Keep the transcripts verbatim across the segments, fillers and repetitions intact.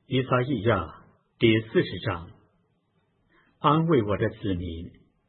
以撒意亚第四十章，安慰我的子民。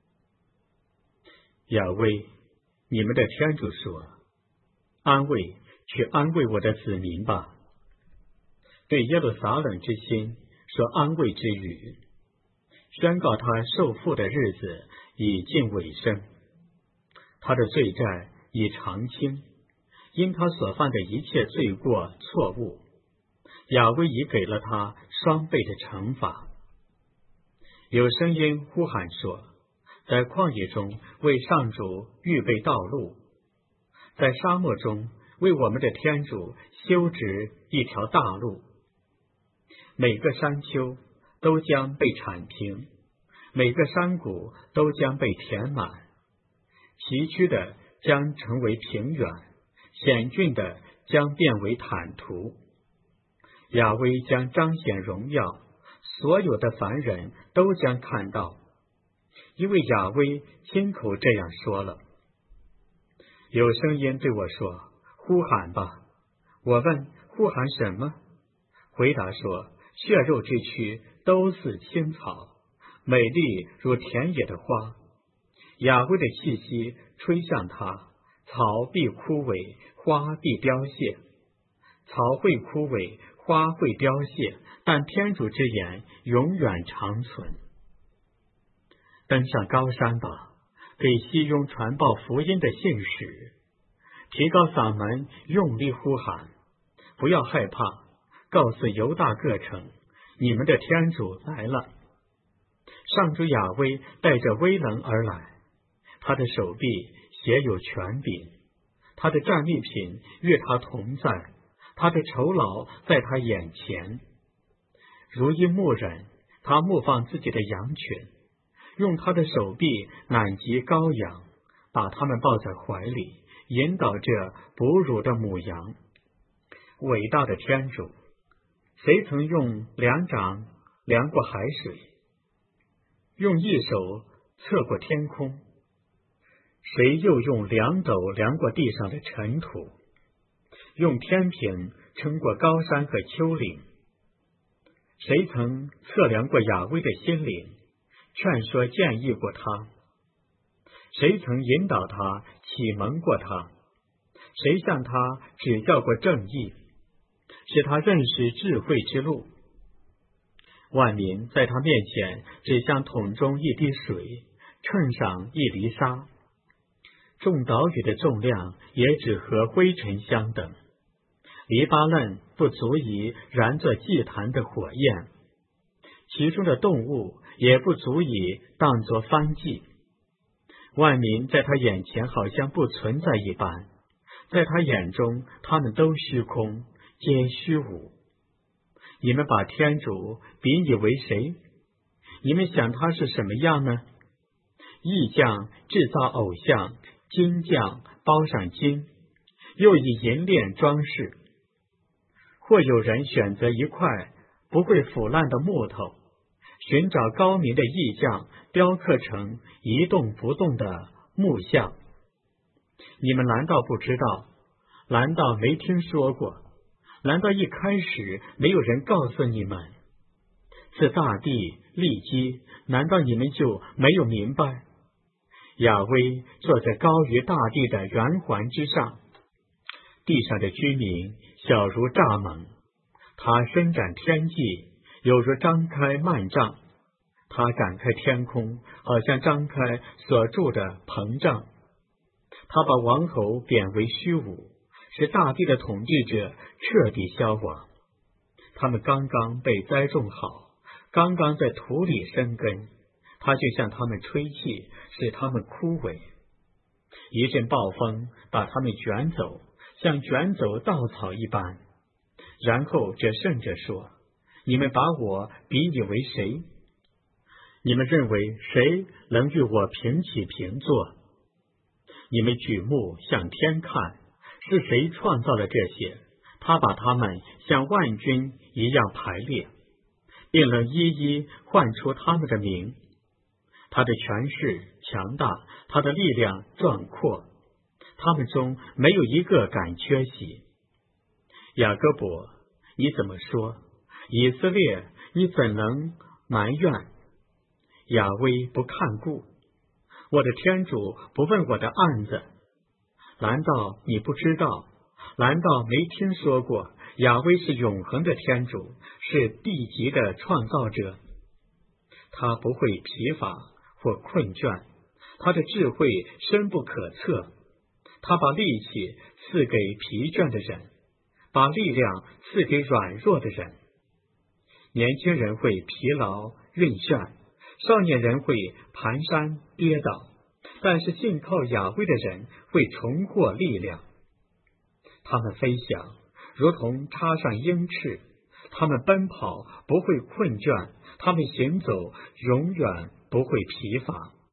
亚威，你们的天主说，安慰，去安慰我的子民吧。对耶路撒冷之心说安慰之语，宣告他受缚的日子已近尾声，他的罪债已偿清，因他所犯的一切罪过错误，亚威已给了他双倍的惩罚。有声音呼喊说，在旷野中为上主预备道路，在沙漠中为我们的天主修直一条大路。每个山丘都将被铲平，每个山谷都将被填满，崎岖的将成为平原，险峻的将变为坦途。亚威将彰显荣耀，所有的凡人都将看到，因为亚威亲口这样说了。有声音对我说，呼喊吧。我问，呼喊什么？回答说，血肉之躯都似青草，美丽如田野的花。亚威的气息吹向他，草必枯萎，花必凋谢。草会枯萎，花会凋谢，但天主之言永远长存。登上高山吧，给西雍传报福音的信使，提高嗓门，用力呼喊，不要害怕，告诉犹大各城，你们的天主来了。上主亚威带着威能而来，他的手臂写有权柄，他的战利品与他同在，他的酬劳在他眼前。如一牧人，他牧放自己的羊群，用他的手臂揽及羔羊，把他们抱在怀里，引导着哺乳的母羊。伟大的天主，谁曾用两掌量过海水，用一手测过天空？谁又用两斗量过地上的尘土，用天平称过高山和丘陵？谁曾测量过亚威的心灵，劝说建议过他？谁曾引导他，启蒙过他？谁向他指教过正义，使他认识智慧之路？万民在他面前只像桶中一滴水，秤上一粒沙，众岛屿的重量也只和灰尘相等。黎巴嫩不足以燃作祭坛的火焰，其中的动物也不足以当作燔祭。万民在他眼前好像不存在一般，在他眼中他们都虚空，皆虚无。你们把天主比拟为谁？你们想他是什么样呢？异匠制造偶像，金匠包上金，又以银链装饰。或有人选择一块不会腐烂的木头，寻找高明的艺匠，雕刻成一动不动的木像。你们难道不知道？难道没听说过？难道一开始没有人告诉你们？自大地立基，难道你们就没有明白？亚威坐在高于大地的圆环之上，地上的居民小如蚱蜢，他伸展天际，有如张开幔帐，他展开天空，好像张开所住的膨胀。他把王侯贬为虚无，使大地的统治者彻底消亡。他们刚刚被栽种好，刚刚在土里生根，他就向他们吹气，使他们枯萎。一阵暴风把他们卷走，像卷走稻草一般。然后这圣者说，你们把我比拟为谁？你们认为谁能与我平起平坐？你们举目向天看，是谁创造了这些？他把他们像万军一样排列，并能一一唤出他们的名。他的权势强大，他的力量壮阔，他们中没有一个敢缺席。雅各伯，你怎么说？ 以色列，你怎能埋怨亚威不看顾？我的天主不问我的案子，难道你不知道？难道没听说过亚威是永恒的天主，是地级的创造者？他不会疲乏或困倦，他的智慧深不可测。他把力气赐给疲倦的人，把力量赐给软弱的人。年轻人会疲劳晕眩，少年人会蹒跚跌倒，但是信靠亚威的人会重获力量。他们飞翔，如同插上鹰翅；他们奔跑，不会困倦；他们行走，永远不会疲乏。